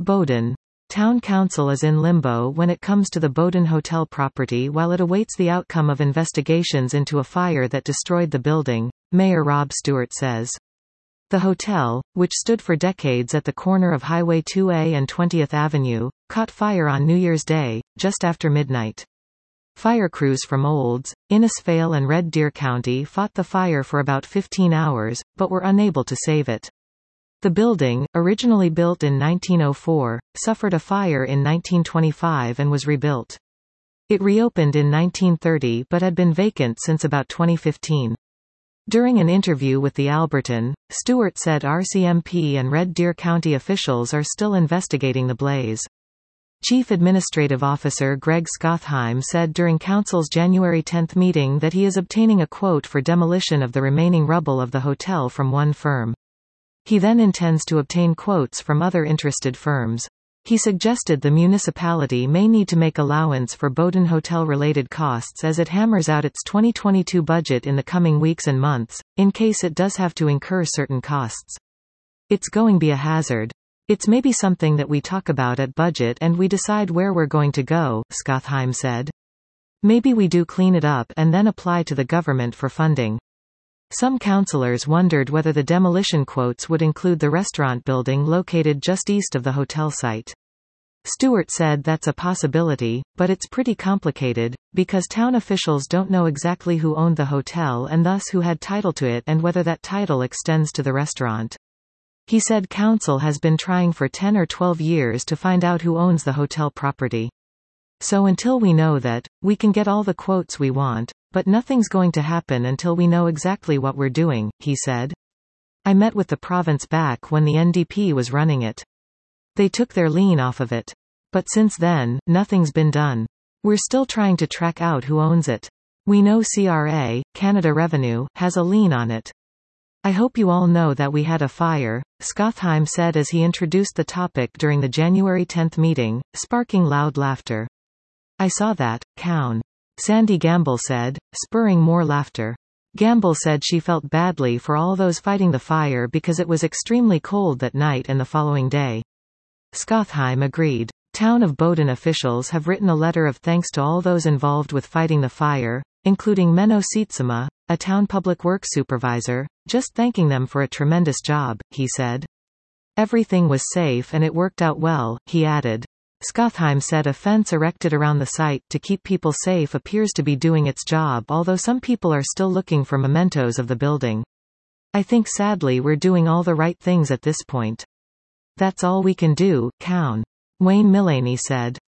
Bowdon. Town council is in limbo when it comes to the Bowdon Hotel property while it awaits the outcome of investigations into a fire that destroyed the building, Mayor Rob Stewart says. The hotel, which stood for decades at the corner of Highway 2A and 20th Avenue, caught fire on New Year's Day, just after midnight. Fire crews from Olds, Innisfail and Red Deer County fought the fire for about 15 hours, but were unable to save it. The building, originally built in 1904, suffered a fire in 1925 and was rebuilt. It reopened in 1930 but had been vacant since about 2015. During an interview with the Alberton, Stewart said RCMP and Red Deer County officials are still investigating the blaze. Chief Administrative Officer Greg Skothheim said during Council's January 10 meeting that he is obtaining a quote for demolition of the remaining rubble of the hotel from one firm. He then intends to obtain quotes from other interested firms. He suggested the municipality may need to make allowance for Bowdon Hotel-related costs as it hammers out its 2022 budget in the coming weeks and months, in case it does have to incur certain costs. It's going to be a hazard. It's maybe something that we talk about at budget and we decide where we're going to go, Skothheim said. Maybe we do clean it up and then apply to the government for funding. Some councillors wondered whether the demolition quotes would include the restaurant building located just east of the hotel site. Stewart said that's a possibility, but it's pretty complicated, because town officials don't know exactly who owned the hotel and thus who had title to it and whether that title extends to the restaurant. He said council has been trying for 10 or 12 years to find out who owns the hotel property. So until we know that, we can get all the quotes we want, but nothing's going to happen until we know exactly what we're doing, he said. I met with the province back when the NDP was running it. They took their lien off of it. But since then, nothing's been done. We're still trying to track out who owns it. We know CRA, Canada Revenue, has a lien on it. I hope you all know that we had a fire, Skothheim said as he introduced the topic during the January 10 meeting, sparking loud laughter. I saw that, Cown. Sandy Gamble said, spurring more laughter. Gamble said she felt badly for all those fighting the fire because it was extremely cold that night and the following day. Skothheim agreed. Town of Bowdon officials have written a letter of thanks to all those involved with fighting the fire, including Menno Sietsema, a town public works supervisor, just thanking them for a tremendous job, he said. Everything was safe and it worked out well, he added. Skothheim said a fence erected around the site to keep people safe appears to be doing its job, although some people are still looking for mementos of the building. I think sadly we're doing all the right things at this point. That's all we can do, Cown. Wayne Mullaney said.